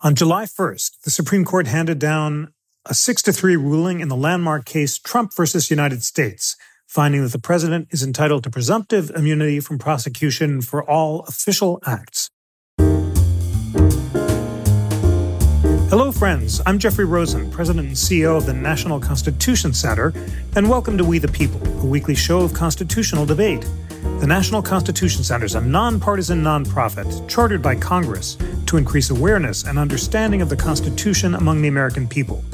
On July 1st, the Supreme Court handed down a 6-3 ruling in the landmark case Trump versus United States, finding that the president is entitled to presumptive immunity from prosecution for all official acts. Hello, friends. I'm Jeffrey Rosen, President and CEO of the National Constitution Center, and welcome to We the People, a weekly show of constitutional debate. The National Constitution Center is a nonpartisan nonprofit chartered by Congress to increase awareness and understanding of the Constitution among the American people.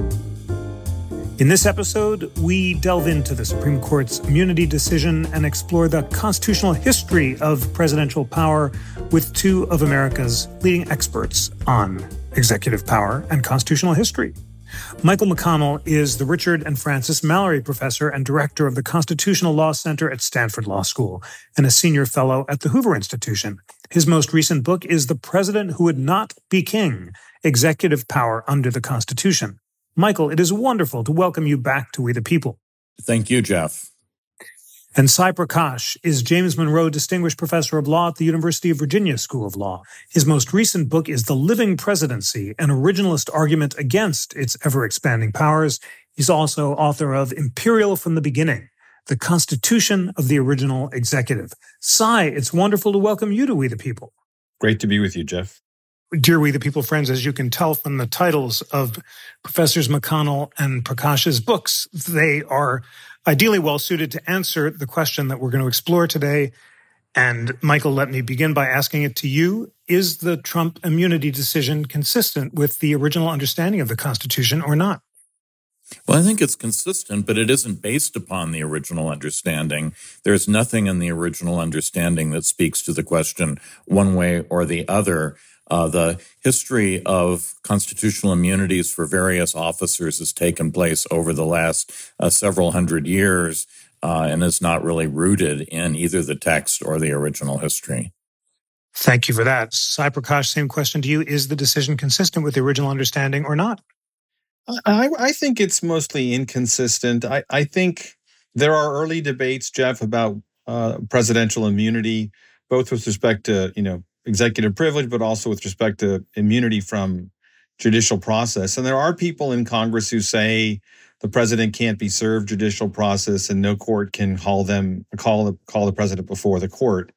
In this episode, we delve into the Supreme Court's immunity decision and explore the constitutional history of presidential power with two of America's leading experts on executive power and constitutional history. Michael McConnell is the Richard and Frances Mallory Professor and Director of the Constitutional Law Center at Stanford Law School and a Senior Fellow at the Hoover Institution. His most recent book is The President Who Would Not Be King: Executive Power Under the Constitution. Michael, it is wonderful to welcome you back to We the People. Thank you, Jeff. And Sai Prakash is James Monroe Distinguished Professor of Law at the University of Virginia School of Law. His most recent book is The Living Presidency, an originalist argument against its ever-expanding powers. He's also author of Imperial from the Beginning, the Constitution of the Original Executive. Sai, it's wonderful to welcome you to We the People. Great to be with you, Jeff. Dear We the People friends, as you can tell from the titles of Professors McConnell and Prakash's books, they are ideally well suited to answer the question that we're going to explore today. And Michael, let me begin by asking it to you. Is the Trump immunity decision consistent with the original understanding of the Constitution or not? Well, I think it's consistent, but it isn't based upon the original understanding. There's nothing in the original understanding that speaks to the question one way or the other. The history of constitutional immunities for various officers has taken place over the last several hundred years and is not really rooted in either the text or the original history. Thank you for that. Sai Prakash, same question to you. Is the decision consistent with the original understanding or not? I think it's mostly inconsistent. I think there are early debates, Jeff, about presidential immunity, both with respect to, executive privilege, but also with respect to immunity from judicial process. And there are people in Congress who say the president can't be served judicial process and no court can call the president before the court.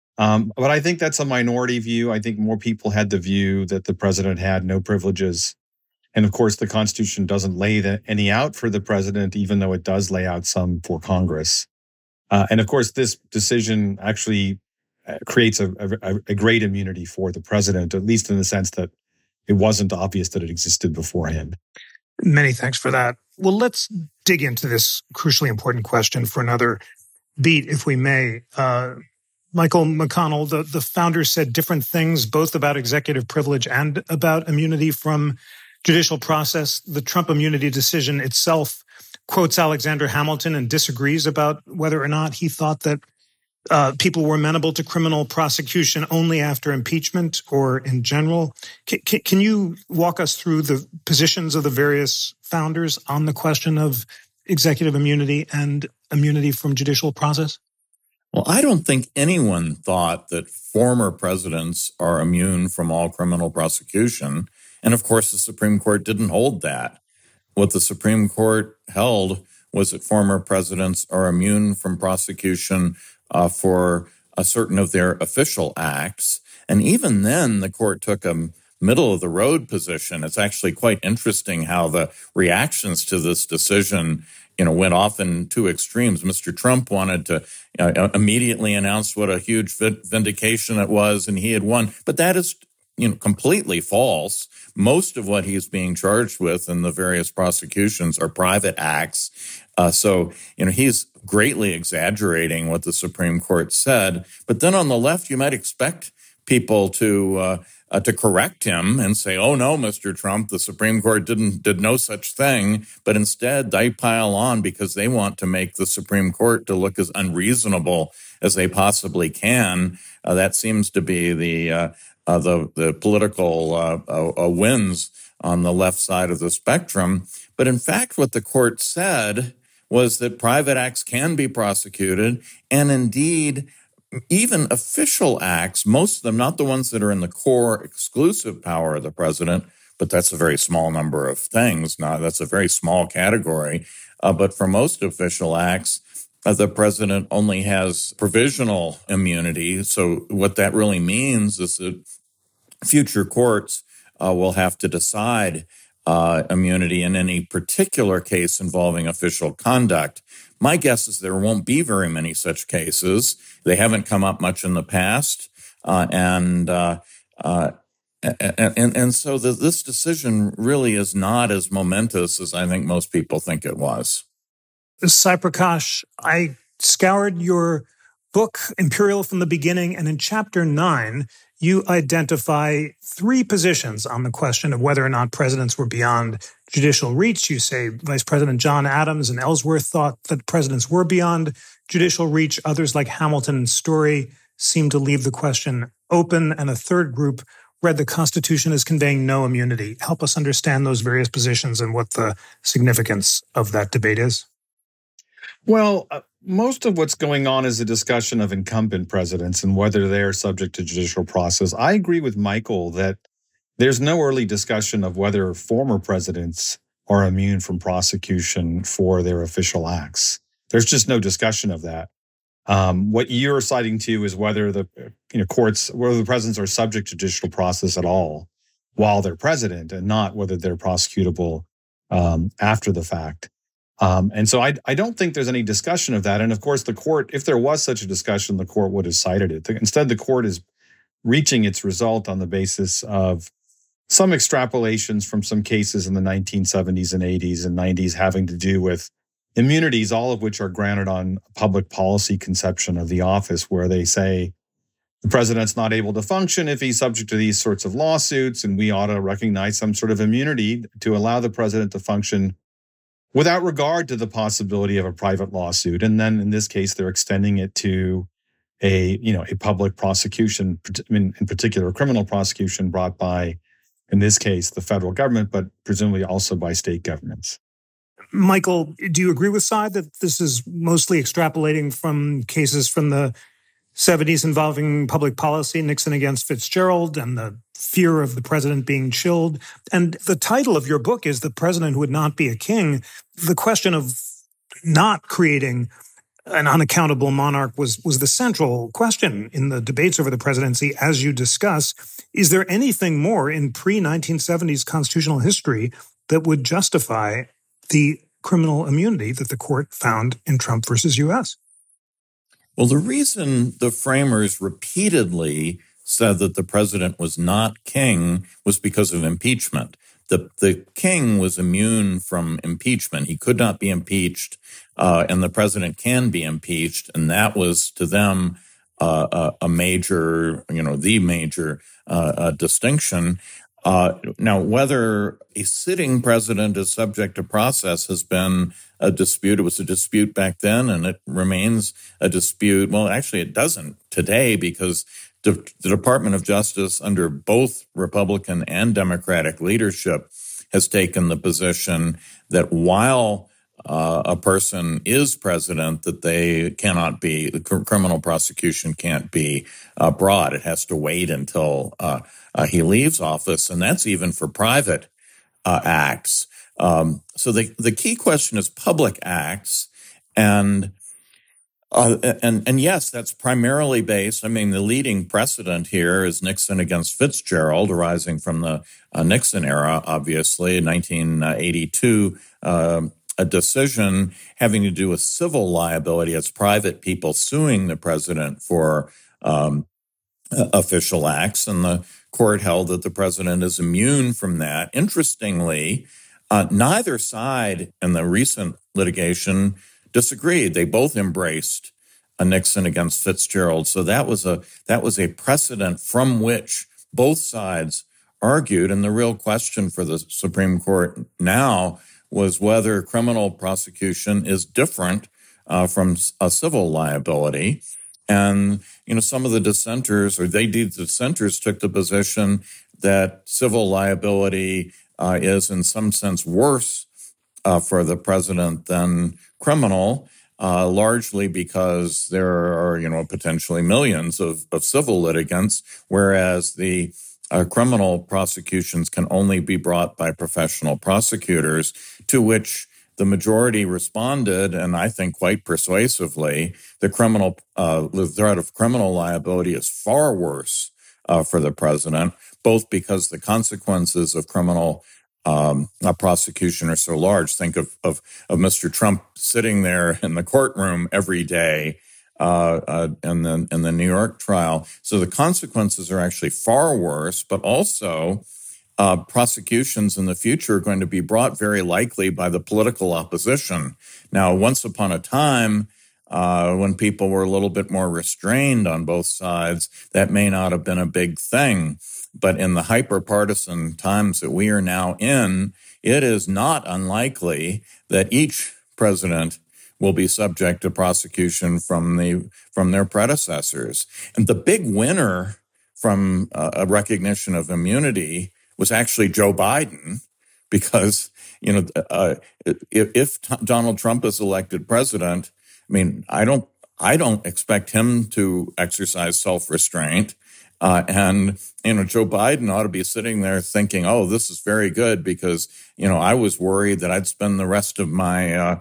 But I think that's a minority view. I think more people had the view that the president had no privileges. And of course, the Constitution doesn't lay any out for the president, even though it does lay out some for Congress. And of course, this decision actually creates a great immunity for the president, at least in the sense that it wasn't obvious that it existed beforehand. Many thanks for that. Well, let's dig into this crucially important question for another beat, if we may. Michael McConnell, the founders said different things, both about executive privilege and about immunity from judicial process. The Trump immunity decision itself quotes Alexander Hamilton and disagrees about whether or not he thought that people were amenable to criminal prosecution only after impeachment or in general. Can you walk us through the positions of the various founders on the question of executive immunity and immunity from judicial process? Well, I don't think anyone thought that former presidents are immune from all criminal prosecution. And of course, the Supreme Court didn't hold that. What the Supreme Court held was that former presidents are immune from prosecution for a certain of their official acts. And even then, the court took a middle-of-the-road position. It's actually quite interesting how the reactions to this decision, went off in two extremes. Mr. Trump wanted to immediately announce what a huge vindication it was, and he had won. But that is completely false. Most of what he's being charged with in the various prosecutions are private acts. So he's greatly exaggerating what the Supreme Court said. But then on the left, you might expect people to correct him and say, oh, no, Mr. Trump, the Supreme Court did no such thing. But instead, they pile on because they want to make the Supreme Court to look as unreasonable as they possibly can. That seems to be the political wins on the left side of the spectrum. But in fact, what the court said was that private acts can be prosecuted, and indeed, even official acts, most of them, not the ones that are in the core exclusive power of the president, but that's a very small number of things. Now, that's a very small category. But for most official acts, the president only has provisional immunity. So what that really means is that future courts will have to decide immunity in any particular case involving official conduct. My guess is there won't be very many such cases. They haven't come up much in the past, and so this decision really is not as momentous as I think most people think it was. Sai Prakash, I scoured your book, Imperial from the Beginning, and in Chapter 9, you identify three positions on the question of whether or not presidents were beyond judicial reach. You say Vice President John Adams and Ellsworth thought that presidents were beyond judicial reach. Others like Hamilton and Story seem to leave the question open. And a third group read the Constitution as conveying no immunity. Help us understand those various positions and what the significance of that debate is. Well, most of what's going on is a discussion of incumbent presidents and whether they are subject to judicial process. I agree with Michael that there's no early discussion of whether former presidents are immune from prosecution for their official acts. There's just no discussion of that. What you're citing to is whether the courts, whether the presidents are subject to judicial process at all while they're president, and not whether they're prosecutable after the fact. And so I don't think there's any discussion of that. And of course, the court, if there was such a discussion, the court would have cited it. Instead, the court is reaching its result on the basis of some extrapolations from some cases in the 1970s and 80s and 90s having to do with immunities, all of which are granted on public policy conception of the office, where they say the president's not able to function if he's subject to these sorts of lawsuits, and we ought to recognize some sort of immunity to allow the president to function without regard to the possibility of a private lawsuit. And then in this case, they're extending it to a public prosecution, in particular, a criminal prosecution brought by, in this case, the federal government, but presumably also by state governments. Michael, do you agree with Sai that this is mostly extrapolating from cases from the 70s involving public policy, Nixon against Fitzgerald, and the fear of the president being chilled? And the title of your book is The President Who Would Not Be a King. The question of not creating an unaccountable monarch was the central question in the debates over the presidency, as you discuss. Is there anything more in pre-1970s constitutional history that would justify the criminal immunity that the court found in Trump versus U.S.? Well, the reason the framers repeatedly said that the president was not king was because of impeachment. The king was immune from impeachment. He could not be impeached, and the president can be impeached. And that was to them a major, the major distinction. Now, whether a sitting president is subject to process has been a dispute. It was a dispute back then, and it remains a dispute. Well, actually, it doesn't today, because the Department of Justice, under both Republican and Democratic leadership, has taken the position that while a person is president, that they cannot be, the criminal prosecution can't be brought. It has to wait until he leaves office, and that's even for private acts. So the key question is public acts, and yes, that's primarily based. I mean, the leading precedent here is Nixon against Fitzgerald, arising from the Nixon era, obviously, 1982. A decision having to do with civil liability. It's private people suing the president for official acts, and the court held that the president is immune from that. Interestingly, neither side in the recent litigation disagreed. They both embraced Nixon against Fitzgerald. So that was a precedent from which both sides argued. And the real question for the Supreme Court now was whether criminal prosecution is different from a civil liability. And, some of the dissenters, took the position that civil liability is in some sense worse for the president than criminal, largely because there are, potentially millions of civil litigants, whereas the criminal prosecutions can only be brought by professional prosecutors, to which the majority responded, and I think quite persuasively, the threat of criminal liability is far worse for the president, both because the consequences of criminal prosecution are so large. Think of Mr. Trump sitting there in the courtroom every day in the New York trial. So the consequences are actually far worse, but also prosecutions in the future are going to be brought very likely by the political opposition. Now, once upon a time, when people were a little bit more restrained on both sides, that may not have been a big thing. But in the hyper-partisan times that we are now in, it is not unlikely that each president will be subject to prosecution from their predecessors. And the big winner from a recognition of immunity was actually Joe Biden, because if Donald Trump is elected president, I mean, I don't expect him to exercise self-restraint. And Joe Biden ought to be sitting there thinking, oh, this is very good, because, I was worried that I'd spend the rest of my,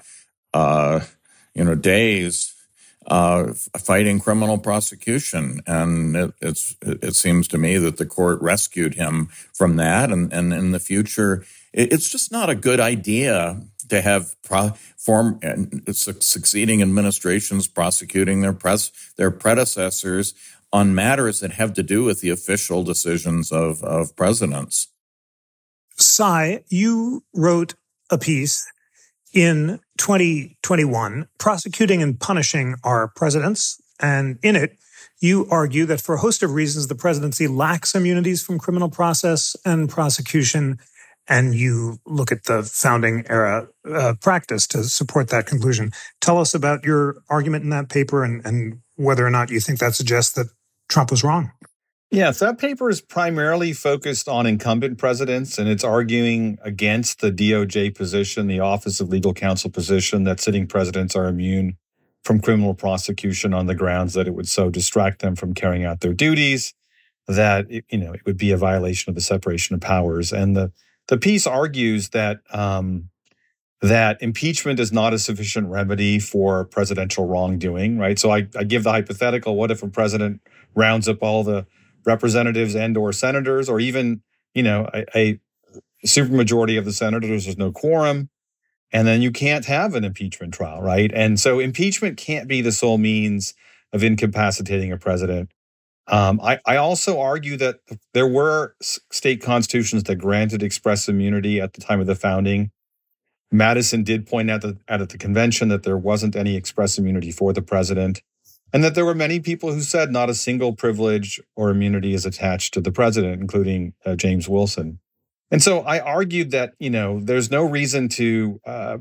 days fighting criminal prosecution. And it seems to me that the court rescued him from that. And in the future, it's just not a good idea to have succeeding administrations prosecuting their predecessors on matters that have to do with the official decisions of presidents. Cy, you wrote a piece in 2021 prosecuting and punishing our presidents, and in it, you argue that for a host of reasons, the presidency lacks immunities from criminal process and prosecution, and you look at the founding era practice to support that conclusion. Tell us about your argument in that paper and whether or not you think that suggests that Trump was wrong. Yeah, so that paper is primarily focused on incumbent presidents, and it's arguing against the DOJ position, the Office of Legal Counsel position, that sitting presidents are immune from criminal prosecution on the grounds that it would so distract them from carrying out their duties, that it would be a violation of the separation of powers. And the piece argues that that impeachment is not a sufficient remedy for presidential wrongdoing, right? So I give the hypothetical: what if a president rounds up all the representatives and or senators, or even, a supermajority of the senators, there's no quorum, and then you can't have an impeachment trial, right? And so impeachment can't be the sole means of incapacitating a president. I also argue that there were state constitutions that granted express immunity at the time of the founding. Madison did point out at the convention that there wasn't any express immunity for the president, and that there were many people who said not a single privilege or immunity is attached to the president, including James Wilson. And so I argued that, there's no reason to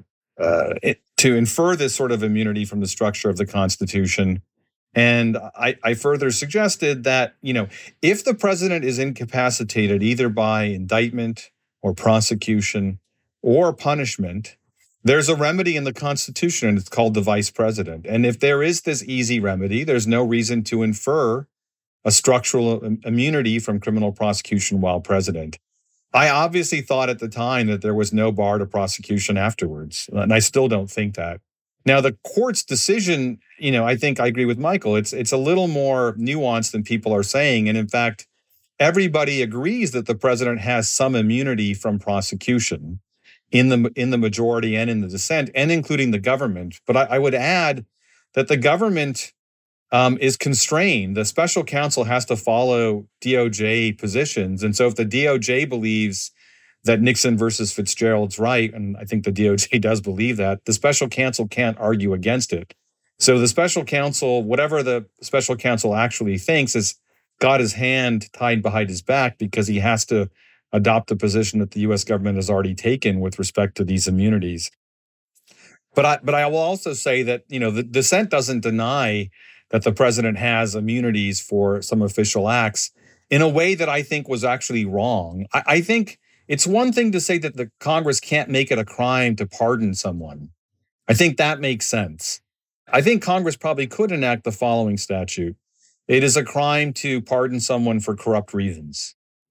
infer this sort of immunity from the structure of the Constitution. And I further suggested that, if the president is incapacitated either by indictment or prosecution or punishment, there's a remedy in the Constitution, and it's called the vice president. And if there is this easy remedy, there's no reason to infer a structural immunity from criminal prosecution while president. I obviously thought at the time that there was no bar to prosecution afterwards, and I still don't think that. Now, the court's decision, I think I agree with Michael. It's a little more nuanced than people are saying. And in fact, everybody agrees that the president has some immunity from prosecution in the majority and in the dissent, and including the government. But I would add that the government is constrained. The special counsel has to follow DOJ positions. And so if the DOJ believes that Nixon versus Fitzgerald's right, and I think the DOJ does believe that, the special counsel can't argue against it. So the special counsel, whatever the special counsel actually thinks, has got his hand tied behind his back, because he has to adopt a position that the U.S. government has already taken with respect to these immunities. But I will also say that, the dissent doesn't deny that the president has immunities for some official acts in a way that I think was actually wrong. I think it's one thing to say that the Congress can't make it a crime to pardon someone. I think that makes sense. I think Congress probably could enact the following statute: it is a crime to pardon someone for corrupt reasons.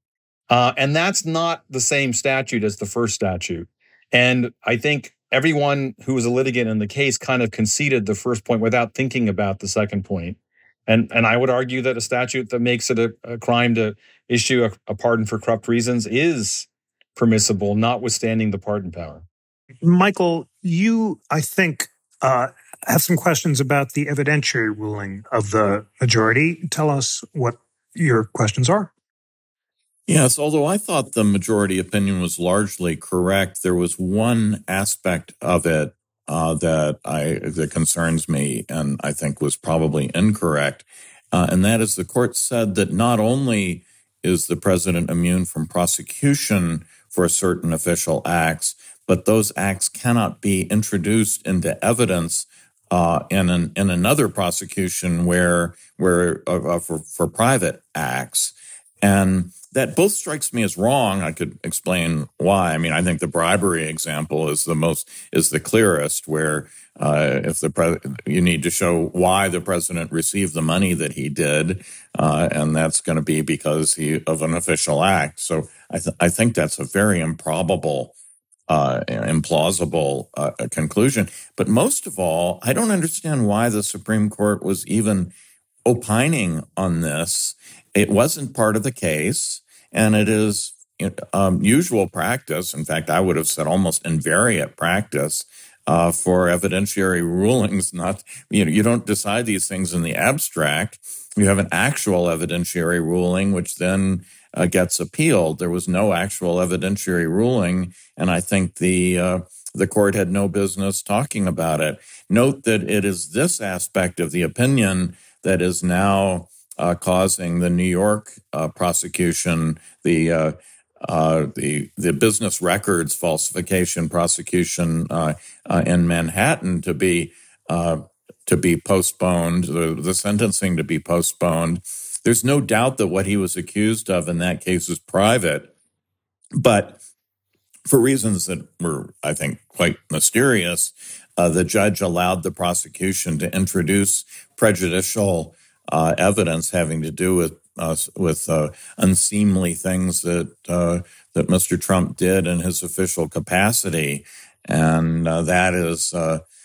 And that's not the same statute as the first statute. And I think everyone who was a litigant in the case kind of conceded the first point without thinking about the second point. And I would argue that a statute that makes it a crime to issue a pardon for corrupt reasons is permissible, notwithstanding the pardon power. Michael, you, I think, have some questions about the evidentiary ruling of the majority. Tell us what your questions are. Yes, although I thought the majority opinion was largely correct, there was one aspect of it that concerns me and I think was probably incorrect, and that is the court said that not only is the president immune from prosecution for certain official acts, but those acts cannot be introduced into evidence in another prosecution where for private acts. And that both strikes me as wrong. I could explain why. I mean, I think the bribery example is the clearest, where if you need to show why the president received the money that he did, and that's going to be because of an official act. So I think that's a very improbable, implausible conclusion. But most of all, I don't understand why the Supreme Court was even opining on this. It wasn't part of the case. And it is usual practice. In fact, I would have said almost invariant practice for evidentiary rulings. Not, you don't decide these things in the abstract. You have an actual evidentiary ruling, which then gets appealed. There was no actual evidentiary ruling, and I think the court had no business talking about it. Note that it is this aspect of the opinion that is now causing the New York prosecution, the business records falsification prosecution in Manhattan to be postponed, the sentencing to be postponed. There's no doubt that what he was accused of in that case is private, but for reasons that were, I think, quite mysterious, the judge allowed the prosecution to introduce prejudicial evidence having to do with unseemly things that Mr. Trump did in his official capacity, and that is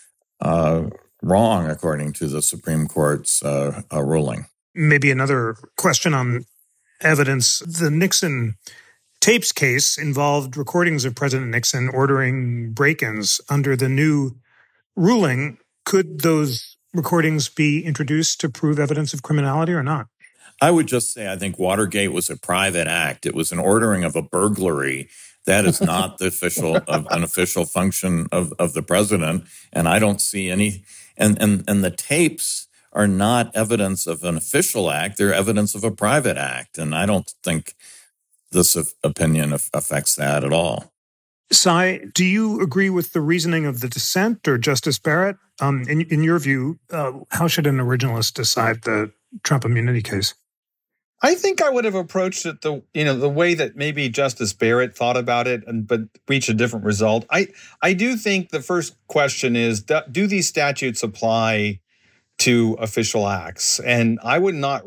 wrong according to the Supreme Court's ruling. Maybe another question on evidence. The Nixon tapes case involved recordings of President Nixon ordering break-ins. Under the new ruling, could those recordings be introduced to prove evidence of criminality or not? I would just say I think Watergate was a private act. It was an ordering of a burglary. That is not an official function of the president. And I don't see any. And the tapes are not evidence of an official act. They're evidence of a private act. And I don't think this opinion affects that at all. Cy, do you agree with the reasoning of the dissent or Justice Barrett? In your view, how should an originalist decide the Trump immunity case? I think I would have approached it the way that maybe Justice Barrett thought about it, but reached a different result. I do think the first question is, do these statutes apply to official acts? And I would not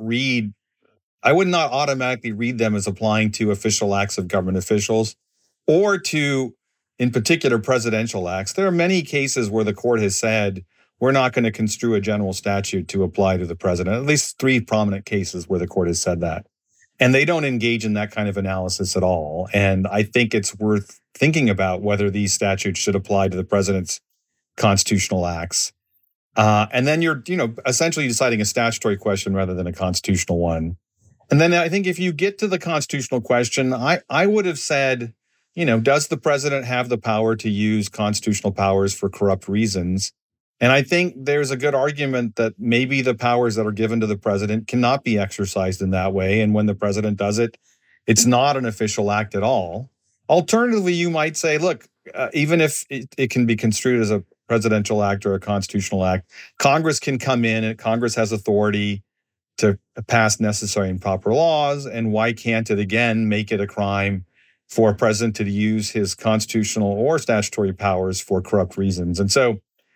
automatically read them as applying to official acts of government officials or to, in particular, presidential acts. There are many cases where the court has said, we're not going to construe a general statute to apply to the president, at least 3 prominent cases where the court has said that. And they don't engage in that kind of analysis at all. And I think it's worth thinking about whether these statutes should apply to the president's constitutional acts. And then you're, essentially deciding a statutory question rather than a constitutional one. And then I think if you get to the constitutional question, I would have said, does the president have the power to use constitutional powers for corrupt reasons? And I think there's a good argument that maybe the powers that are given to the president cannot be exercised in that way. And when the president does it, it's not an official act at all. Alternatively, you might say, look, even if it can be construed as a presidential act or a constitutional act, Congress can come in and Congress has authority to pass necessary and proper laws. And why can't it, again, make it a crime for a president to use his constitutional or statutory powers for corrupt reasons? And so,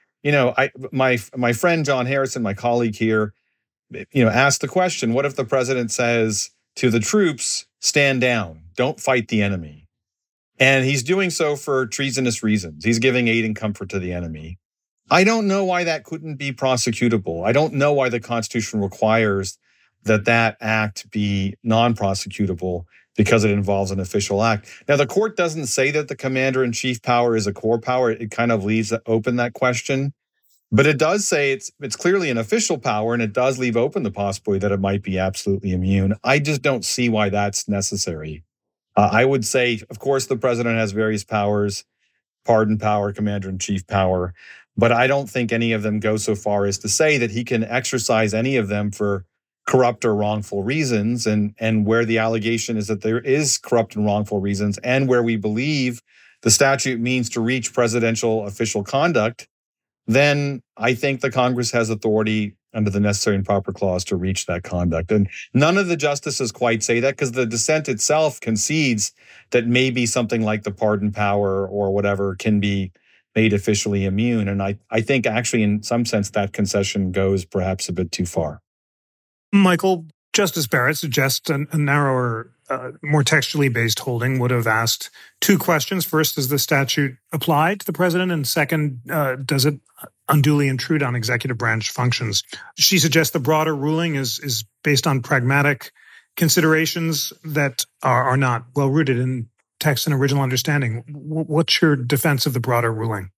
my friend John Harrison, my colleague here, asked the question, what if the president says to the troops, stand down, don't fight the enemy. And he's doing so for treasonous reasons. He's giving aid and comfort to the enemy. I don't know why that couldn't be prosecutable. I don't know why the Constitution requires that act be non-prosecutable because it involves an official act. Now, the court doesn't say that the commander-in-chief power is a core power. It kind of leaves open that question. But it does say it's clearly an official power, and it does leave open the possibility that it might be absolutely immune. I just don't see why that's necessary. I would say, of course, the president has various powers, pardon power, commander-in-chief power, but I don't think any of them go so far as to say that he can exercise any of them for corrupt or wrongful reasons, and where the allegation is that there is corrupt and wrongful reasons, and where we believe the statute means to reach presidential official conduct, then I think the Congress has authority under the necessary and proper clause to reach that conduct. And none of the justices quite say that, because the dissent itself concedes that maybe something like the pardon power or whatever can be made officially immune. And I think actually in some sense that concession goes perhaps a bit too far. Michael, Justice Barrett suggests a narrower, more textually based holding would have asked two questions. First, does the statute apply to the president? And second, does it unduly intrude on executive branch functions? She suggests the broader ruling is based on pragmatic considerations that are not well rooted in text and original understanding. What's your defense of the broader ruling?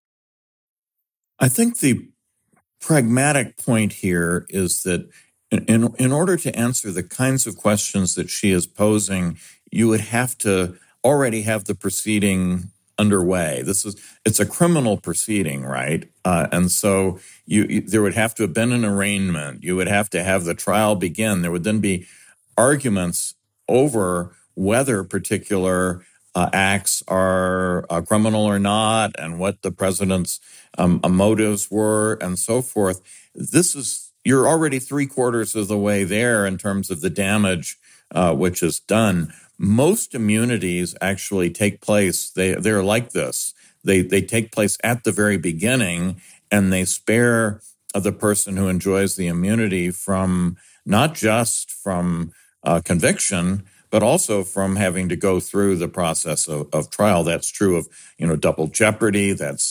I think the pragmatic point here is that in order to answer the kinds of questions that she is posing, you would have to already have the proceeding underway. It's a criminal proceeding, right? And so there would have to have been an arraignment. You would have to have the trial begin. There would then be arguments over whether particular acts are criminal or not, and what the president's motives were, and so forth. You're already 3/4 of the way there in terms of the damage which is done. Most immunities actually take place. They're like this. They take place at the very beginning, and they spare the person who enjoys the immunity from not just from conviction, but also from having to go through the process of trial. That's true of double jeopardy. That's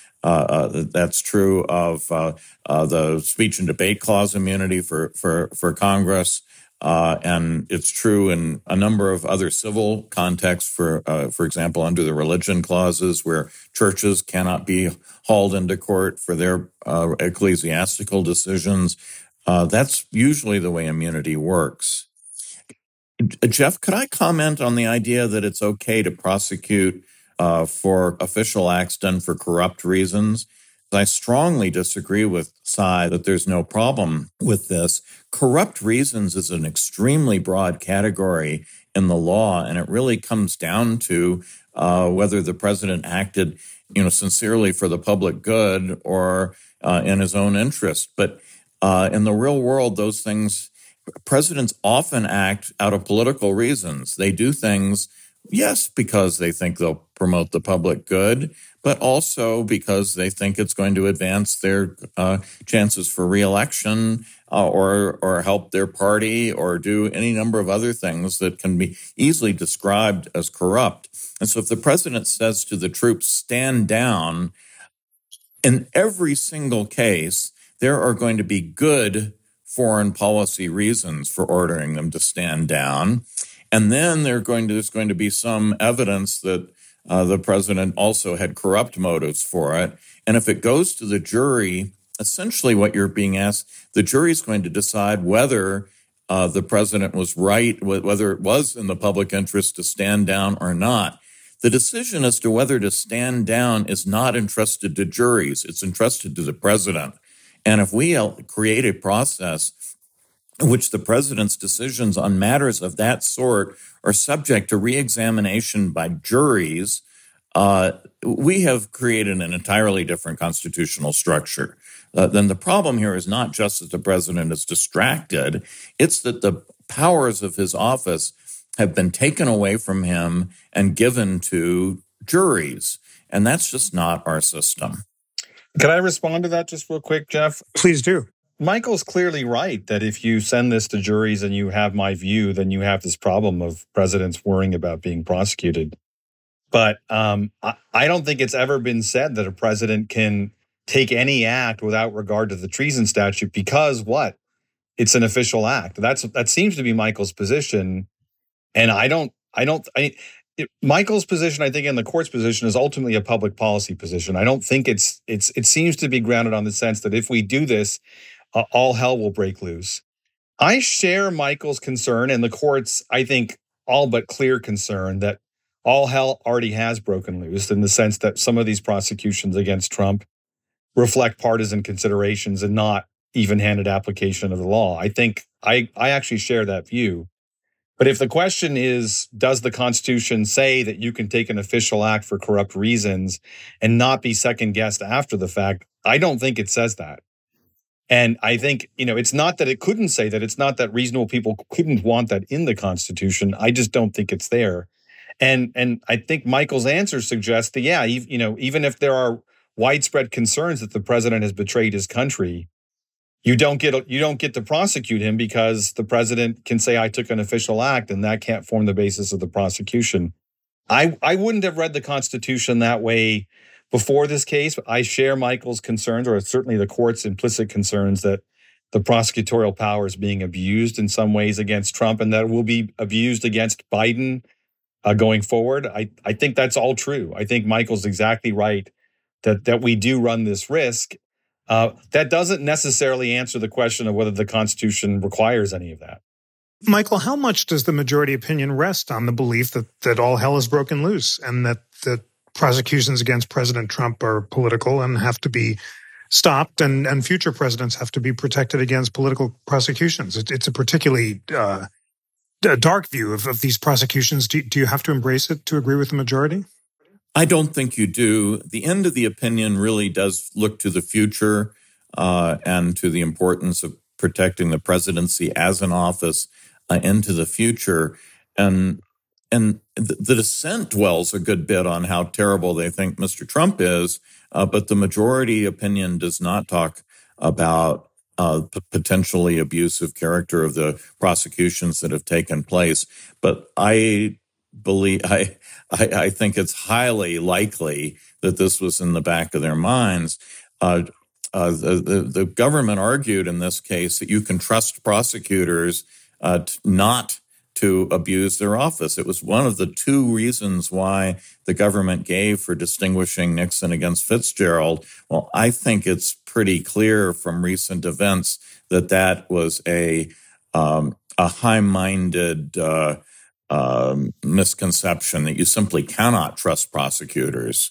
true of the speech and debate clause immunity for Congress, and it's true in a number of other civil contexts. For example, under the religion clauses, where churches cannot be hauled into court for their ecclesiastical decisions. That's usually the way immunity works. Jeff, could I comment on the idea that it's okay to prosecute for official acts done for corrupt reasons? I strongly disagree with Sy that there's no problem with this. Corrupt reasons is an extremely broad category in the law, and it really comes down to whether the president acted, sincerely for the public good or in his own interest. But in the real world, those things, presidents often act out of political reasons. They do things, yes, because they think they'll promote the public good, but also because they think it's going to advance their chances for reelection or help their party or do any number of other things that can be easily described as corrupt. And so if the president says to the troops, stand down, in every single case, there are going to be good foreign policy reasons for ordering them to stand down. And then there's going to be some evidence that the president also had corrupt motives for it. And if it goes to the jury, essentially what you're being asked, the jury is going to decide whether the president was right, whether it was in the public interest to stand down or not. The decision as to whether to stand down is not entrusted to juries. It's entrusted to the president. And if we create a process in which the president's decisions on matters of that sort are subject to reexamination by juries, we have created an entirely different constitutional structure. Then the problem here is not just that the president is distracted, it's that the powers of his office have been taken away from him and given to juries. And that's just not our system. Can I respond to that just real quick, Jeff? Please do. Michael's clearly right that if you send this to juries and you have my view, then you have this problem of presidents worrying about being prosecuted. But I don't think it's ever been said that a president can take any act without regard to the treason statute because what? It's an official act. That seems to be Michael's position. And Michael's position, I think, and the court's position is ultimately a public policy position. I don't think it seems to be grounded on the sense that if we do this, all hell will break loose. I share Michael's concern and the court's, I think, all but clear concern that all hell already has broken loose in the sense that some of these prosecutions against Trump reflect partisan considerations and not even-handed application of the law. I think I actually share that view. But if the question is, does the Constitution say that you can take an official act for corrupt reasons and not be second-guessed after the fact, I don't think it says that. And I think, it's not that it couldn't say that. It's not that reasonable people couldn't want that in the Constitution. I just don't think it's there. And I think Michael's answer suggests that, yeah, even if there are widespread concerns that the president has betrayed his country, you don't get to prosecute him because the president can say, I took an official act, and that can't form the basis of the prosecution. I wouldn't have read the Constitution that way before this case, but I share Michael's concerns, or certainly the court's implicit concerns, that the prosecutorial power is being abused in some ways against Trump, and that it will be abused against Biden going forward. I think that's all true. I think Michael's exactly right that we do run this risk. That doesn't necessarily answer the question of whether the Constitution requires any of that. Michael, how much does the majority opinion rest on the belief that all hell is broken loose and that prosecutions against President Trump are political and have to be stopped, and future presidents have to be protected against political prosecutions? It's a particularly dark view of these prosecutions. Do you have to embrace it to agree with the majority? I don't think you do. The end of the opinion really does look to the future and to the importance of protecting the presidency as an office into the future. And the dissent dwells a good bit on how terrible they think Mr. Trump is, but the majority opinion does not talk about potentially abusive character of the prosecutions that have taken place. But I think it's highly likely that this was in the back of their minds. The government argued in this case that you can trust prosecutors not to abuse their office. It was one of the two reasons why the government gave for distinguishing Nixon against Fitzgerald. Well, I think it's pretty clear from recent events that was a high-minded misconception that you simply cannot trust prosecutors.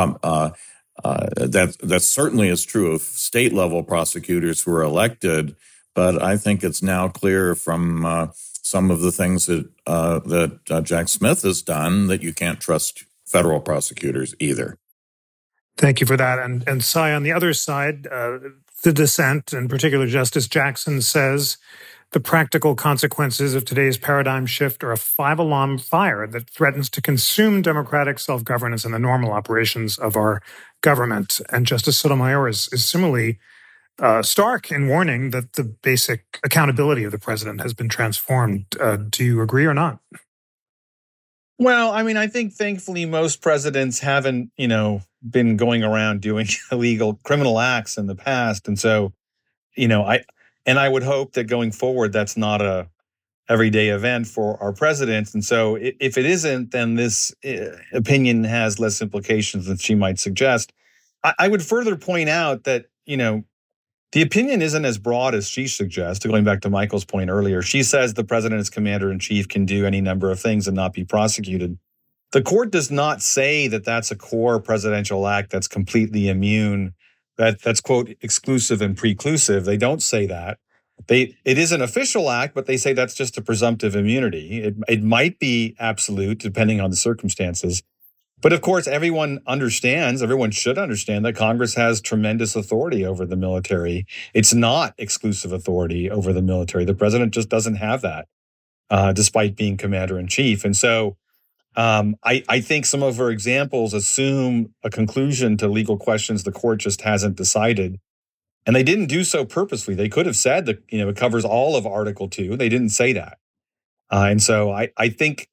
That certainly is true of state-level prosecutors who are elected, but I think it's now clear from some of the things that Jack Smith has done that you can't trust federal prosecutors either. Thank you for that. And Cy, on the other side, the dissent, in particular Justice Jackson, says the practical consequences of today's paradigm shift are a five-alarm fire that threatens to consume democratic self-governance and the normal operations of our government. And Justice Sotomayor is similarly stark in warning that the basic accountability of the president has been transformed. Do you agree or not? Well, I mean, I think thankfully most presidents haven't, been going around doing illegal criminal acts in the past. And so, I would hope that going forward, that's not a everyday event for our presidents. And so if it isn't, then this opinion has less implications than she might suggest. I would further point out that, the opinion isn't as broad as she suggests. Going back to Michael's point earlier, she says the president as commander-in-chief can do any number of things and not be prosecuted. The court does not say that that's a core presidential act that's completely immune, that's, quote, exclusive and preclusive. They don't say that. It is an official act, but they say that's just a presumptive immunity. It might be absolute, depending on the circumstances. But of course, everyone should understand that Congress has tremendous authority over the military. It's not exclusive authority over the military. The president just doesn't have that, despite being commander-in-chief. And so I think some of her examples assume a conclusion to legal questions the court just hasn't decided. And they didn't do so purposely. They could have said that, it covers all of Article 2. They didn't say that. And so I think,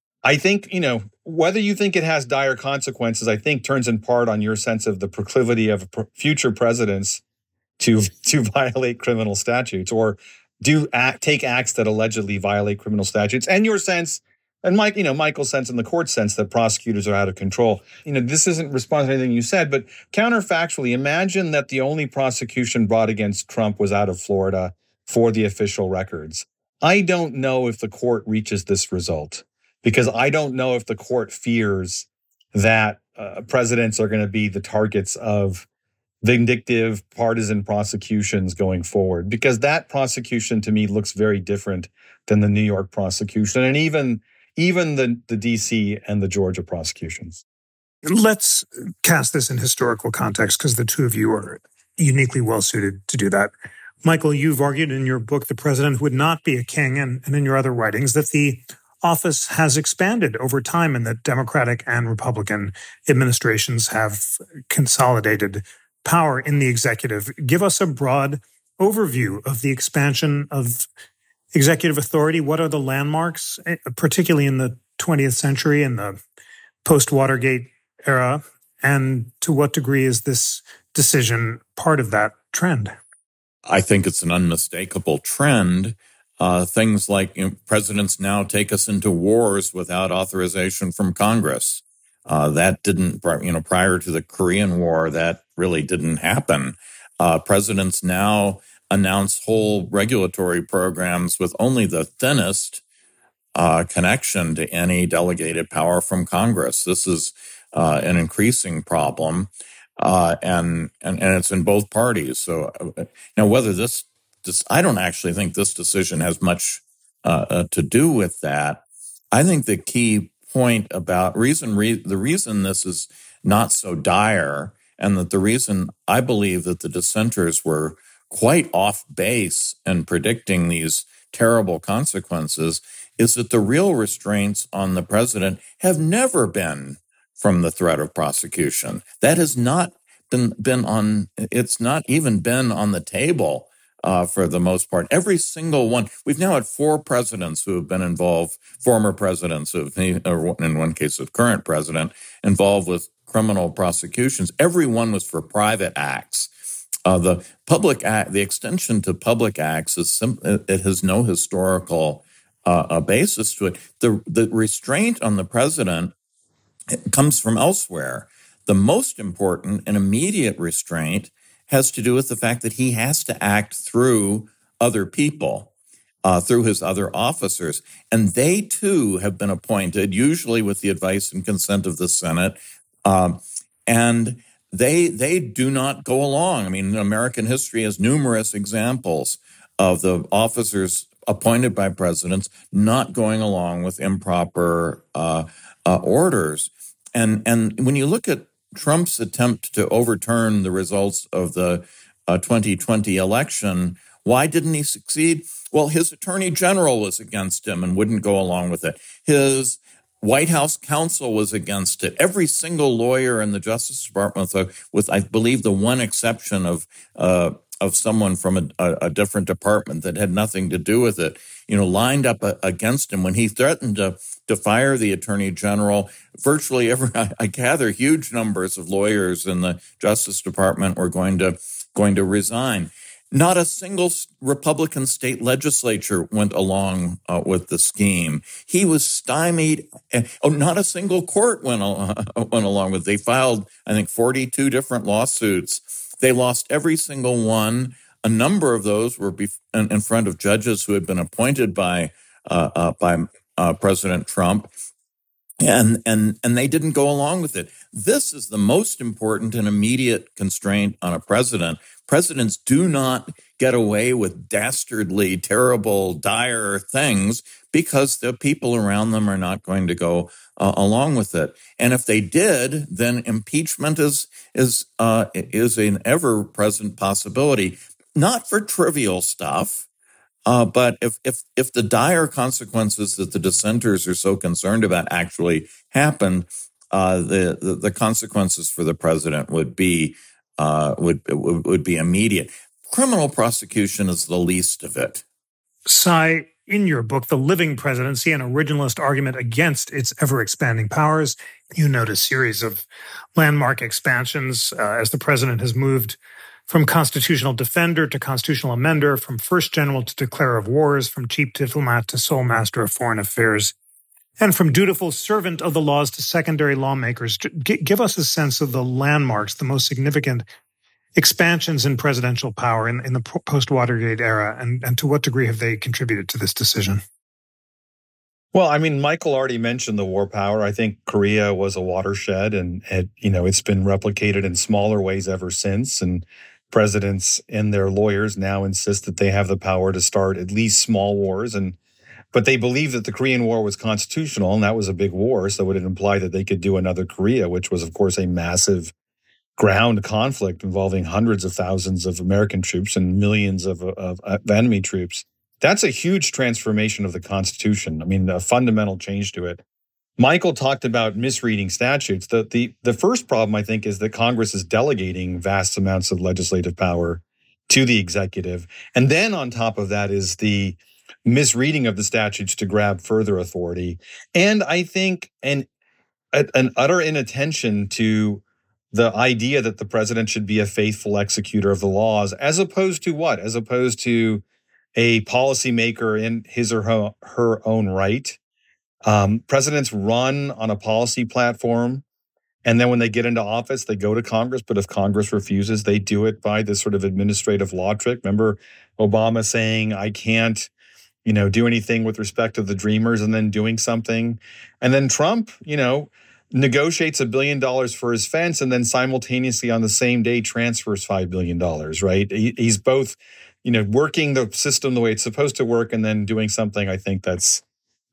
whether you think it has dire consequences, I think turns in part on your sense of the proclivity of future presidents to violate criminal statutes or take acts that allegedly violate criminal statutes, and your sense, and Michael's sense and the court's sense that prosecutors are out of control. This isn't responding to anything you said, but counterfactually, imagine that the only prosecution brought against Trump was out of Florida for the official records. I don't know if the court reaches this result, because I don't know if the court fears that presidents are going to be the targets of vindictive partisan prosecutions going forward, because that prosecution to me looks very different than the New York prosecution and even the DC and the Georgia prosecutions. Let's cast this in historical context, because the two of you are uniquely well suited to do that. Michael, you've argued in your book, The President Would Not Be a King, and in your other writings, that the office has expanded over time and that Democratic and Republican administrations have consolidated power in the executive. Give us a broad overview of the expansion of executive authority. What are the landmarks, particularly in the 20th century and the post-Watergate era? And to what degree is this decision part of that trend? I think it's an unmistakable trend. Things like presidents now take us into wars without authorization from Congress. That didn't, prior to the Korean War, that really didn't happen. Presidents now announce whole regulatory programs with only the thinnest connection to any delegated power from Congress. This is an increasing problem, and it's in both parties. So now, whether this I don't actually think this decision has much to do with that. I think the key point about the reason this is not so dire, and that the reason I believe that the dissenters were quite off base in predicting these terrible consequences, is that the real restraints on the president have never been from the threat of prosecution. That has not been on. It's not even been on the table. For the most part, every single one. We've now had 4 presidents who have been involved, former presidents, or in one case, a current president, involved with criminal prosecutions. Every one was for private acts. The public act, the extension to public acts, it has no historical basis to it. The restraint on the president comes from elsewhere. The most important and immediate restraint has to do with the fact that he has to act through other people, through his other officers. And they, too, have been appointed, usually with the advice and consent of the Senate. And they do not go along. I mean, American history has numerous examples of the officers appointed by presidents not going along with improper orders. And when you look at Trump's attempt to overturn the results of the 2020 election, why didn't he succeed? Well, his attorney general was against him and wouldn't go along with it. His White House counsel was against it. Every single lawyer in the Justice Department, with I believe the one exception of someone from a different department that had nothing to do with it, lined up against him when he threatened to fire the attorney general. Virtually I gather huge numbers of lawyers in the Justice Department were going to resign. Not a single Republican state legislature went along with the scheme. He was stymied. Not a single court went along with it. They filed, I think, 42 different lawsuits. They lost every single one. A number of those were in front of judges who had been appointed by President Trump, and they didn't go along with it. This is the most important and immediate constraint on a president. Presidents do not get away with dastardly, terrible, dire things because the people around them are not going to go along with it. And if they did, then impeachment is an ever-present possibility, not for trivial stuff. But if the dire consequences that the dissenters are so concerned about actually happened, the consequences for the president would be immediate. criminal prosecution is the least of it. Cy, in your book, The Living Presidency, an originalist argument against its ever-expanding powers, you note a series of landmark expansions as the president has moved from constitutional defender to constitutional amender, from first general to declarer of wars, from chief diplomat to sole master of foreign affairs, and from dutiful servant of the laws to secondary lawmakers. Give us a sense of the landmarks, the most significant expansions in presidential power in the post-Watergate era, and to what degree have they contributed to this decision? Well, I mean, Michael already mentioned the war power. I think Korea was a watershed, and it's been replicated in smaller ways ever since. And presidents and their lawyers now insist that they have the power to start at least small wars, but they believe that the Korean War was constitutional, and that was a big war, so it would imply that they could do another Korea, which was, of course, a massive ground conflict involving hundreds of thousands of American troops and millions of enemy troops. That's a huge transformation of the Constitution. I mean, a fundamental change to it. Michael talked about misreading statutes. The first problem, I think, is that Congress is delegating vast amounts of legislative power to the executive. And then on top of that is the misreading of the statutes to grab further authority. And I think an utter inattention to the idea that the president should be a faithful executor of the laws, as opposed to what? As opposed to a policymaker in his or her own right. Presidents run on a policy platform, and then when they get into office, they go to Congress. But if Congress refuses, they do it by this sort of administrative law trick. Remember Obama saying, I can't, do anything with respect to the Dreamers, and then doing something. And then Trump, negotiates $1 billion for his fence, and then simultaneously on the same day transfers $5 billion, right? He's both, working the system the way it's supposed to work and then doing something, I think, that's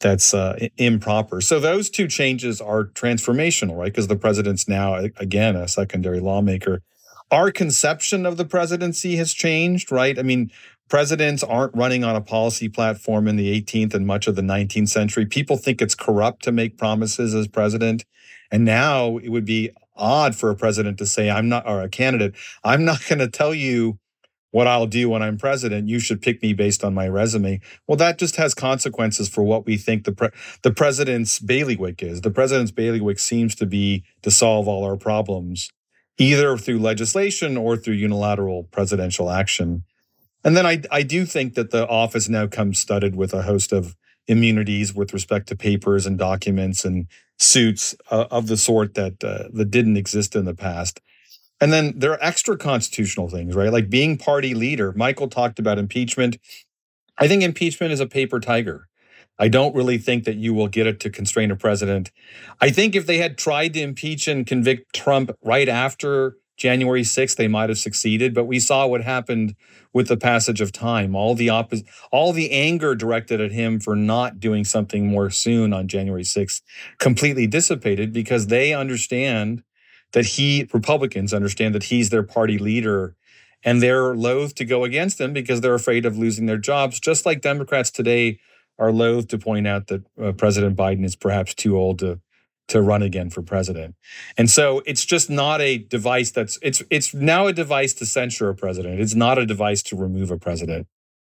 improper. So those two changes are transformational, right? Because the president's now, again, a secondary lawmaker. Our conception of the presidency has changed, right? I mean, presidents aren't running on a policy platform in the 18th and much of the 19th century. People think it's corrupt to make promises as president. And now it would be odd for a president to say, or a candidate, I'm not going to tell you what I'll do when I'm president. You should pick me based on my resume. Well, that just has consequences for what we think the president's bailiwick is. The president's bailiwick seems to be to solve all our problems, either through legislation or through unilateral presidential action. And then I do think that the office now comes studded with a host of immunities with respect to papers and documents and suits of the sort that didn't exist in the past. And then there are extra constitutional things, right? Like being party leader. Michael talked about impeachment. I think impeachment is a paper tiger. I don't really think that you will get it to constrain a president. I think if they had tried to impeach and convict Trump right after January 6th, they might have succeeded. But we saw what happened with the passage of time. All the anger directed at him for not doing something more soon on January 6th completely dissipated, because they understand that Republicans understand that he's their party leader, and they're loath to go against him because they're afraid of losing their jobs, just like Democrats today are loath to point out that President Biden is perhaps too old to run again for president. And so it's just not a device it's now a device to censure a president. It's not a device to remove a president.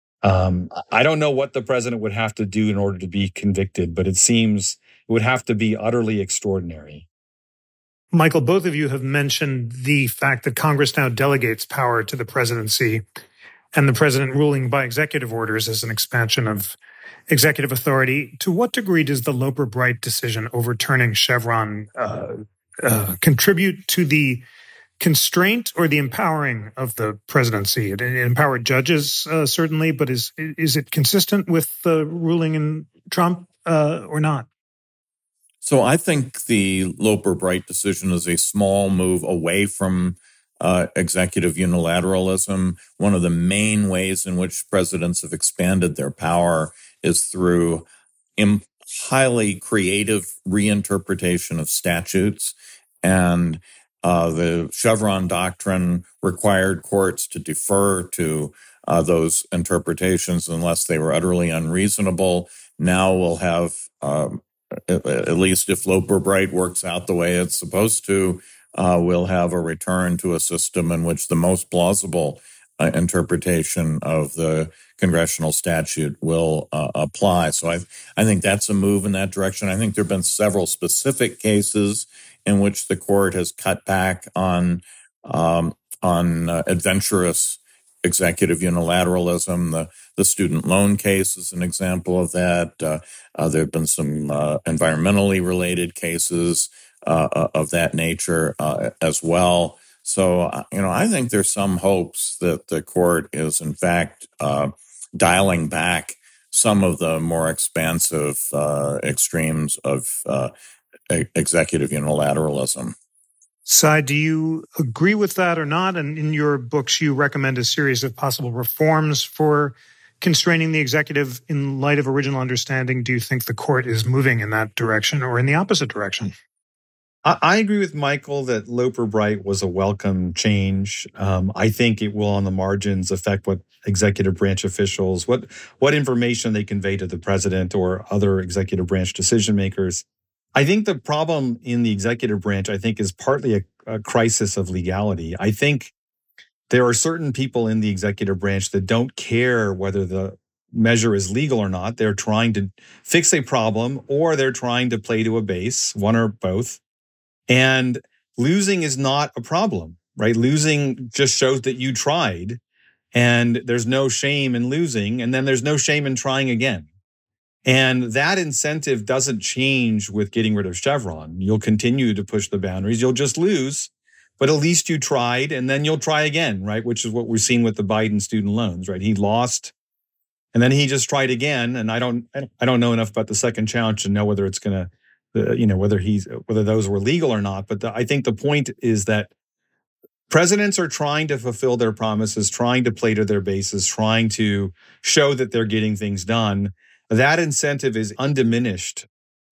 I don't know what the president would have to do in order to be convicted, but it seems it would have to be utterly extraordinary. Michael, both of you have mentioned the fact that Congress now delegates power to the presidency, and the president ruling by executive orders is an expansion of executive authority. To what degree does the Loper-Bright decision overturning Chevron contribute to the constraint or the empowering of the presidency? It empowered judges, certainly, but is it consistent with the ruling in Trump or not? So I think the Loper-Bright decision is a small move away from executive unilateralism. One of the main ways in which presidents have expanded their power is through highly creative reinterpretation of statutes. And the Chevron doctrine required courts to defer to those interpretations unless they were utterly unreasonable. Now we'll have, at least if Loper-Bright works out the way it's supposed to, we'll have a return to a system in which the most plausible interpretation of the congressional statute will apply. So I think that's a move in that direction. I think there have been several specific cases in which the court has cut back on adventurous executive unilateralism. The student loan case is an example of that. There have been some environmentally related cases of that nature as well. So, I think there's some hopes that the court is, in fact, dialing back some of the more expansive extremes of executive unilateralism. Cy, do you agree with that or not? And in your books, you recommend a series of possible reforms for constraining the executive in light of original understanding. Do you think the court is moving in that direction or in the opposite direction? I agree with Michael that Loper-Bright was a welcome change. I think it will, on the margins, affect what executive branch officials, what information they convey to the president or other executive branch decision makers. I think the problem in the executive branch, is partly a crisis of legality. I think there are certain people in the executive branch that don't care whether the measure is legal or not. They're trying to fix a problem, or they're trying to play to a base, one or both. And losing is not a problem, right? Losing just shows that you tried, and there's no shame in losing, and then there's no shame in trying again. And that incentive doesn't change with getting rid of Chevron. You'll continue to push the boundaries. You'll just lose, but at least you tried, and then you'll try again, right? Which is what we're seeing with the Biden student loans, right? He lost, and then he just tried again. And I don't know enough about the second challenge to know whether it's going to, whether those were legal or not. But I think the point is that presidents are trying to fulfill their promises, trying to play to their bases, trying to show that they're getting things done. That incentive is undiminished.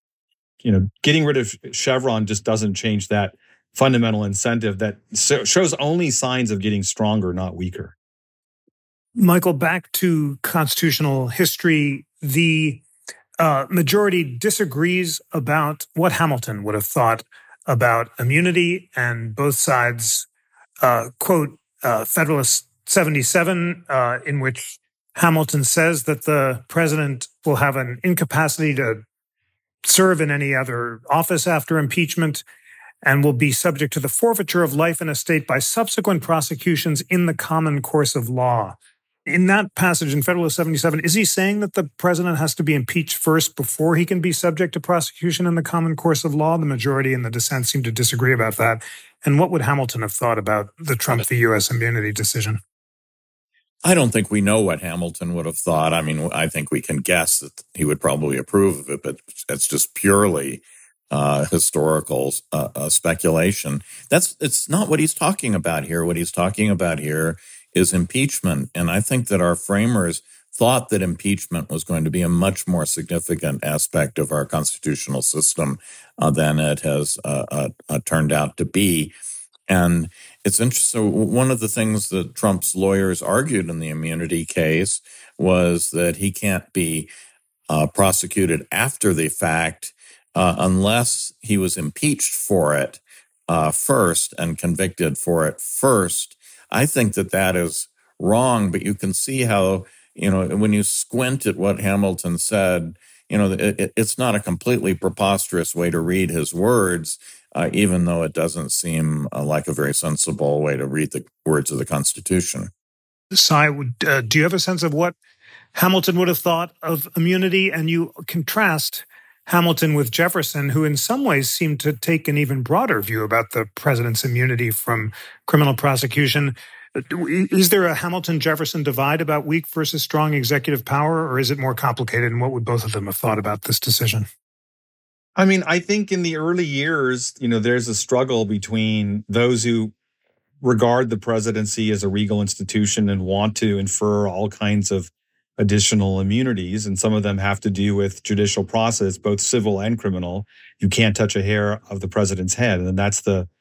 Getting rid of Chevron just doesn't change that fundamental incentive that shows only signs of getting stronger, not weaker. Michael, back to constitutional history, the majority disagrees about what Hamilton would have thought about immunity, and both sides quote Federalist 77, in which Hamilton says that the president will have an incapacity to serve in any other office after impeachment and will be subject to the forfeiture of life and estate by subsequent prosecutions in the common course of law. In that passage in Federalist 77, is he saying that the president has to be impeached first before he can be subject to prosecution in the common course of law? The majority and the dissent seem to disagree about that. And what would Hamilton have thought about the Trump v. U.S. immunity decision? I don't think we know what Hamilton would have thought. I mean, I think we can guess that he would probably approve of it, but it's just purely historical speculation. It's not what he's talking about here. What he's talking about here is impeachment. And I think that our framers thought that impeachment was going to be a much more significant aspect of our constitutional system than it has turned out to be. And it's interesting. So one of the things that Trump's lawyers argued in the immunity case was that he can't be prosecuted after the fact unless he was impeached for it first and convicted for it first. I think that is wrong, but you can see how, when you squint at what Hamilton said, it's not a completely preposterous way to read his words. Even though it doesn't seem like a very sensible way to read the words of the Constitution. Cy, do you have a sense of what Hamilton would have thought of immunity? And you contrast Hamilton with Jefferson, who in some ways seemed to take an even broader view about the president's immunity from criminal prosecution. Is there a Hamilton-Jefferson divide about weak versus strong executive power, or is it more complicated? And what would both of them have thought about this decision? I mean, I think in the early years, there's a struggle between those who regard the presidency as a regal institution and want to infer all kinds of additional immunities. And some of them have to do with judicial process, both civil and criminal. You can't touch a hair of the president's head. And that's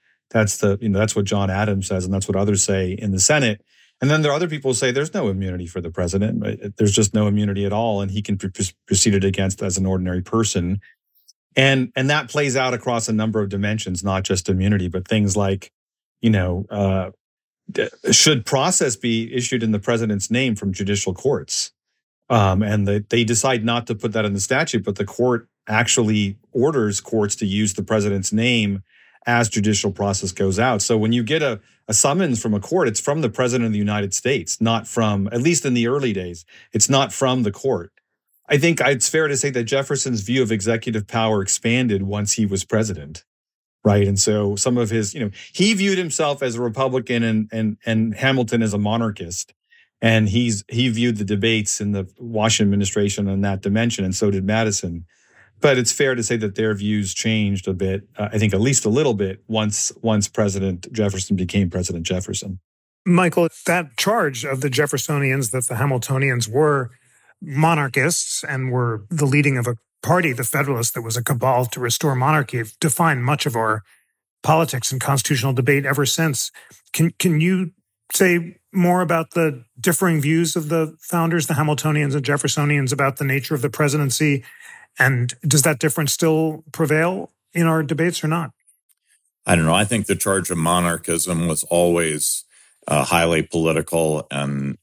what John Adams says. And that's what others say in the Senate. And then there are other people who say there's no immunity for the president. There's just no immunity at all. And he can be proceeded against as an ordinary person. And that plays out across a number of dimensions, not just immunity, but things like, should process be issued in the president's name from judicial courts? And they decide not to put that in the statute, but the court actually orders courts to use the president's name as judicial process goes out. So when you get a summons from a court, it's from the president of the United States, not from, at least in the early days, it's not from the court. I think it's fair to say that Jefferson's view of executive power expanded once he was president, right? And so some of his, he viewed himself as a Republican and Hamilton as a monarchist. And he viewed the debates in the Washington administration on that dimension, and so did Madison. But it's fair to say that their views changed a bit, I think at least a little bit, once President Jefferson became President Jefferson. Michael, that charge of the Jeffersonians that the Hamiltonians were monarchists and were the leading of a party, the Federalists, that was a cabal to restore monarchy, have defined much of our politics and constitutional debate ever since. Can you say more about the differing views of the founders, the Hamiltonians and Jeffersonians, about the nature of the presidency? And does that difference still prevail in our debates or not? I don't know. I think the charge of monarchism was always highly political and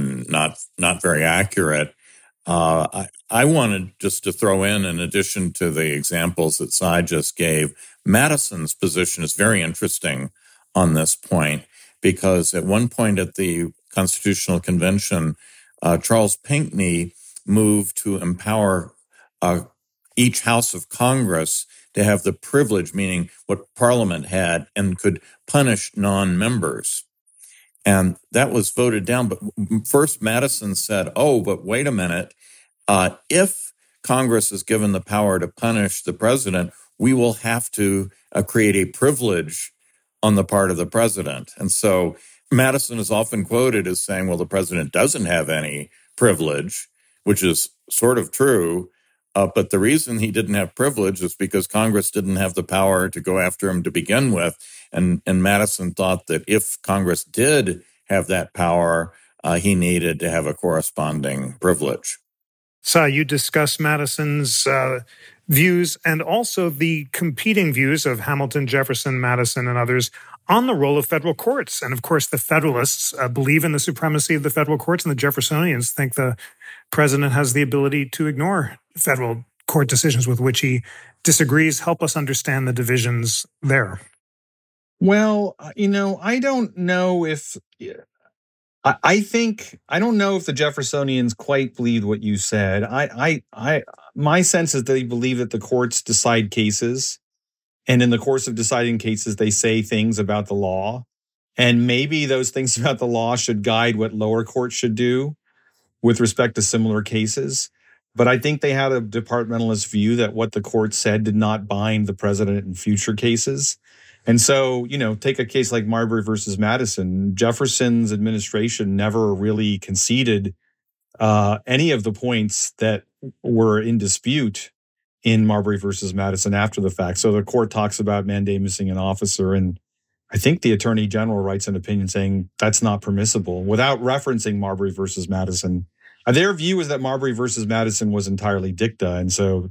not very accurate. I wanted just to throw in addition to the examples that Cy just gave, Madison's position is very interesting on this point, because at one point at the Constitutional Convention, Charles Pinckney moved to empower each House of Congress to have the privilege, meaning what Parliament had, and could punish non-members. And that was voted down. But first Madison said, but wait a minute. If Congress is given the power to punish the president, we will have to create a privilege on the part of the president. And so Madison is often quoted as saying, well, the president doesn't have any privilege, which is sort of true. But the reason he didn't have privilege is because Congress didn't have the power to go after him to begin with. And Madison thought that if Congress did have that power, he needed to have a corresponding privilege. So you discuss Madison's views and also the competing views of Hamilton, Jefferson, Madison, and others on the role of federal courts. And of course, the Federalists believe in the supremacy of the federal courts, and the Jeffersonians think the president has the ability to ignore federal court decisions with which he disagrees. Help us understand the divisions there. Well, I don't know if I don't know if the Jeffersonians quite believe what you said. My sense is they believe that the courts decide cases, and in the course of deciding cases, they say things about the law, and maybe those things about the law should guide what lower courts should do with respect to similar cases. But I think they had a departmentalist view that what the court said did not bind the president in future cases. And so, take a case like Marbury versus Madison. Jefferson's administration never really conceded any of the points that were in dispute in Marbury versus Madison after the fact. So the court talks about mandamusing an officer, and I think the attorney general writes an opinion saying that's not permissible without referencing Marbury versus Madison. Their view is that Marbury versus Madison was entirely dicta. And so,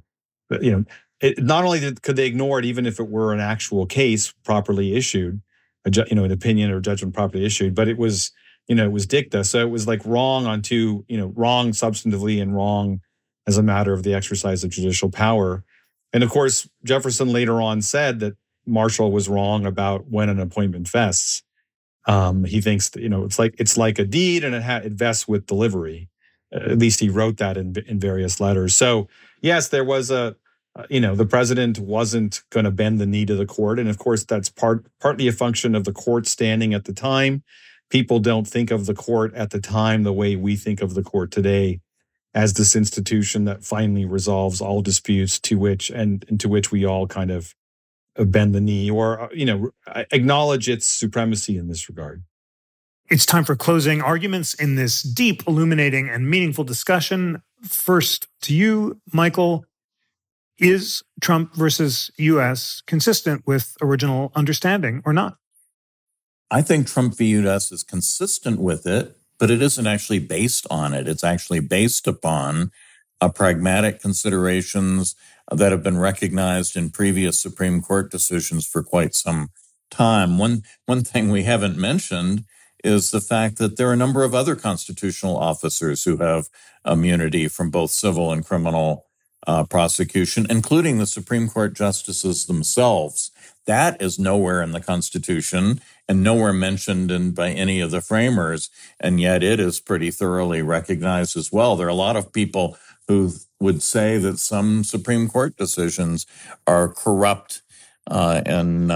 not only could they ignore it, even if it were an actual case properly issued, an opinion or judgment properly issued, but it was, it was dicta. So it was like wrong on two, wrong substantively and wrong as a matter of the exercise of judicial power. And of course, Jefferson later on said that Marshall was wrong about when an appointment vests. He thinks that, it's like a deed and it vests with delivery. At least he wrote that in various letters. So yes, there was the president wasn't going to bend the knee to the court. And of course, that's partly a function of the court standing at the time. People don't think of the court at the time the way we think of the court today, as this institution that finally resolves all disputes to which we all kind of bend the knee or, acknowledge its supremacy in this regard. It's time for closing arguments in this deep, illuminating, and meaningful discussion. First to you, Michael. Is Trump versus U.S. consistent with original understanding or not? I think Trump v. U.S. is consistent with it, but it isn't actually based on it. It's actually based upon pragmatic considerations that have been recognized in previous Supreme Court decisions for quite some time. One thing we haven't mentioned is the fact that there are a number of other constitutional officers who have immunity from both civil and criminal prosecution, including the Supreme Court justices themselves. That is nowhere in the Constitution and nowhere mentioned by any of the framers, and yet it is pretty thoroughly recognized as well. There are a lot of people who would say that some Supreme Court decisions are corrupt and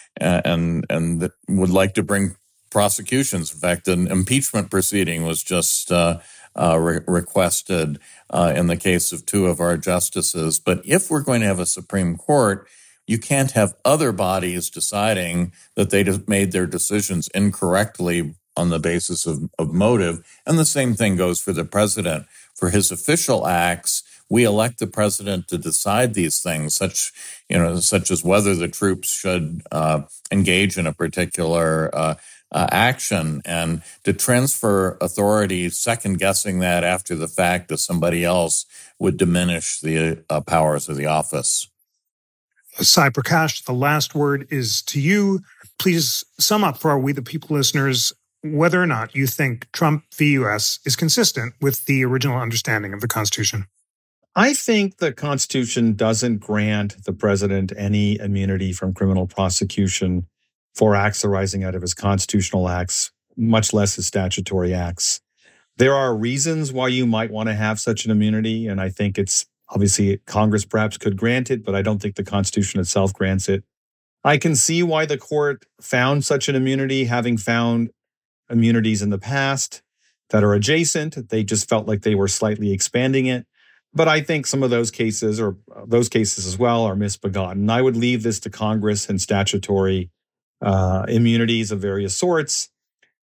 that would like to bring prosecutions. In fact, an impeachment proceeding was just requested in the case of two of our justices. But if we're going to have a Supreme Court, you can't have other bodies deciding that they made their decisions incorrectly on the basis of motive. And the same thing goes for the president. For his official acts, we elect the president to decide these things, such as whether the troops should engage in a particular action, and to transfer authority, second guessing that after the fact to somebody else would diminish the powers of the office. Sai Prakash, the last word is to you. Please sum up for our We the People listeners whether or not you think Trump v. U.S. is consistent with the original understanding of the Constitution. I think the Constitution doesn't grant the president any immunity from criminal prosecution for acts arising out of his constitutional acts, much less his statutory acts. There are reasons why you might want to have such an immunity, and I think it's obviously Congress perhaps could grant it, but I don't think the Constitution itself grants it. I can see why the court found such an immunity, having found immunities in the past that are adjacent. They just felt like they were slightly expanding it. But I think some of those cases, or those cases as well, are misbegotten. I would leave this to Congress and statutory immunities of various sorts.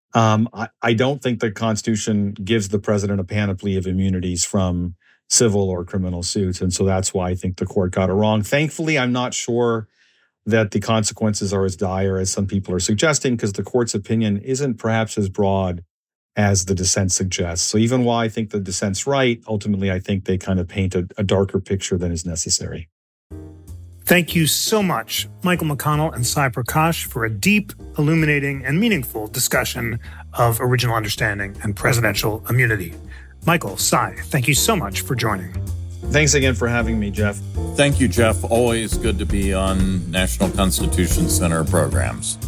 I don't think the Constitution gives the president a panoply of immunities from civil or criminal suits. And so that's why I think the court got it wrong. Thankfully, I'm not sure that the consequences are as dire as some people are suggesting, because the court's opinion isn't perhaps as broad as the dissent suggests. So even while I think the dissent's right, ultimately I think they kind of paint a darker picture than is necessary. Thank you so much, Michael McConnell and Sai Prakash, for a deep, illuminating, and meaningful discussion of original understanding and presidential immunity. Michael, Sai, thank you so much for joining. Thanks again for having me, Jeff. Thank you, Jeff. Always good to be on National Constitution Center programs.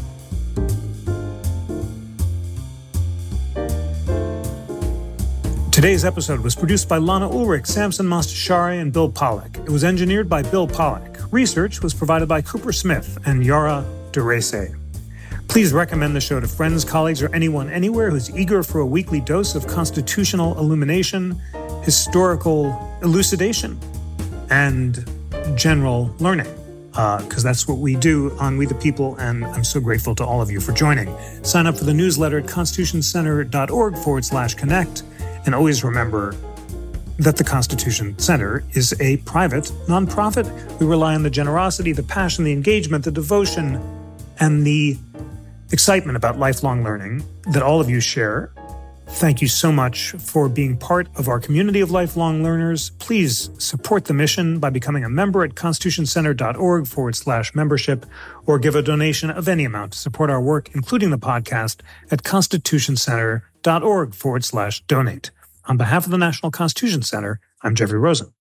Today's episode was produced by Lana Ulrich, Samson Mostashari, and Bill Pollack. It was engineered by Bill Pollack. Research was provided by Cooper Smith and Yara DeRese. Please recommend the show to friends, colleagues, or anyone anywhere who's eager for a weekly dose of constitutional illumination, historical elucidation, and general learning, because that's what we do on We the People, and I'm so grateful to all of you for joining. Sign up for the newsletter at constitutioncenter.org/connect, and always remember that the Constitution Center is a private nonprofit. We rely on the generosity, the passion, the engagement, the devotion, and the excitement about lifelong learning that all of you share. Thank you so much for being part of our community of lifelong learners. Please support the mission by becoming a member at constitutioncenter.org/membership, or give a donation of any amount to support our work, including the podcast, at constitutioncenter.org/donate. On behalf of the National Constitution Center, I'm Jeffrey Rosen.